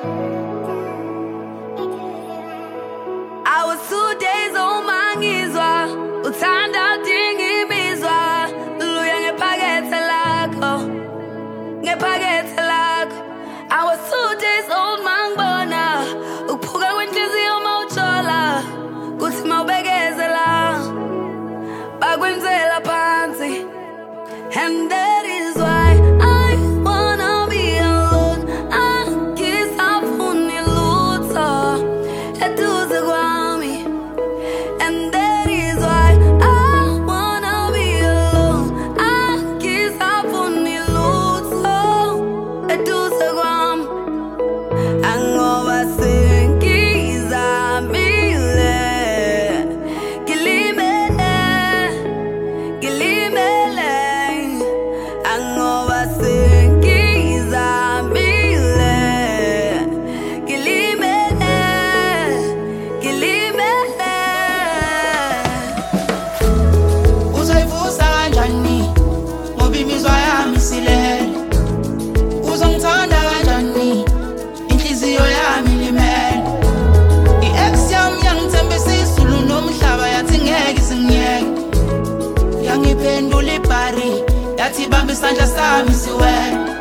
I was 2 days on mangizwa uthanda dingi bizwa luya ngepakethe lakho I was 2 days old mangibona ukuphuka kwenhliziyo mawujola kuthi mawubekezela bakwenzela phansi and that is why I wanna be alone angisafuni lutho eduze kwami and that is why I wanna be alone angisafuni lutho eduze kwami angoba sengizamile gilimele angoba sengizamile gilimele Uzoyivusa kanjani ngoba imizwa yami isilele uzongithanda kanjani inhliziyo yami limele i-ex yami yangithembisa izulu nomhlaba yathi ngeke singiyeke yangiphendula ibhari yathi bamba isandla sami siwele